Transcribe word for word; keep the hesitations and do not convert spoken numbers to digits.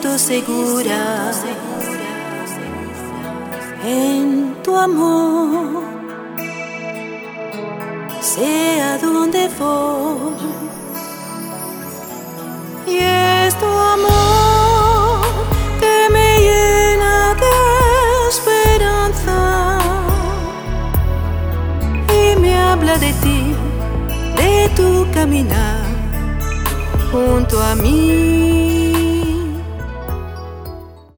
siento segura en tu amor, sea donde voy, y es tu amor que me llena de esperanza y me habla de ti, de tu caminar junto a mí.